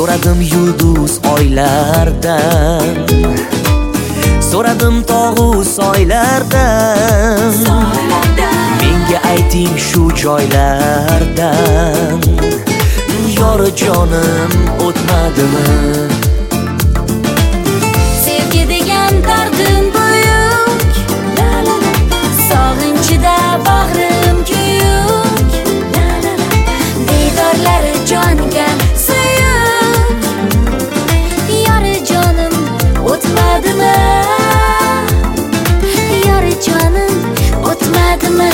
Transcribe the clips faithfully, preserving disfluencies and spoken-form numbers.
So'radim yulduz oylardan, so'radim tog'u soylardan, menga ayting shu joylardan, yori jonim o'tmadimi? Sevgi degan dardim buyuk, sog'inchida bag'rim kuyuk, diydorlari jonga suyuk, yori jonim o'tmadimi? Yori jonim o'tmadimi?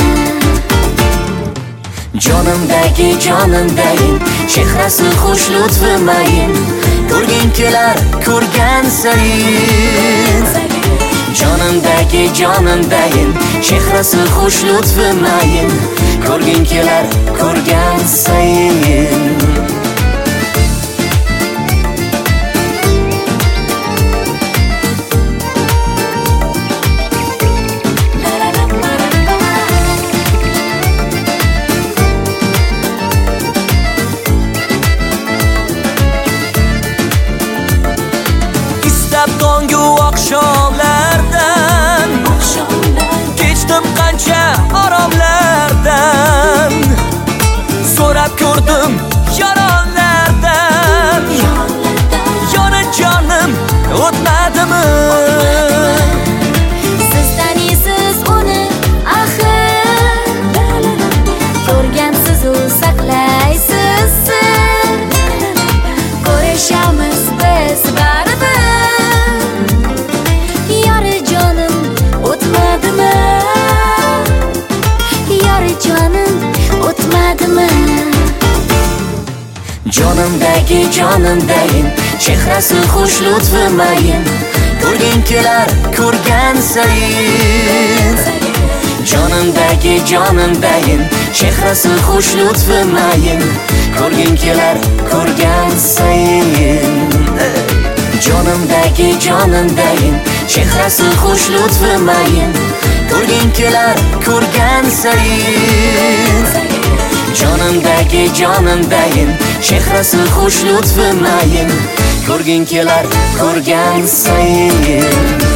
Jonimdagi jonimdayin, chehrasi xush lutfi mayin, ko'rging kelar ko'rgan sayin. Jonimdagi jonimdayin, chehrasi xush lutfi mayin, ko'rging kelar ko'rgan sayin. Tonggu oqshomlardan, kechdim qancha oromlardan, so'rab ko'rdim yoronlardan, yoni jonim o'tmadimi? Siz taniysiz uni axir, ko'rgansiz u saqlaysiz sir, ko'rishamiz biz baribir. Jonimdagi jonimdayin, chehrasi xush lutfi mayin, ko'rging kelar ko'rgan sayin. Jonimdagi jonimdayin, chehrasi xush lutfi mayin, ko'rging kelar ko'rgan sayin. Jonimdagi jonimdayin, chehrasi xush lutfi mayin, ko'rging kelar ko'rgan sayin. Jonimdagi jonimdayin, chehrasi xush lutfi mayin, ko'rging kelar ko'rgan sayin.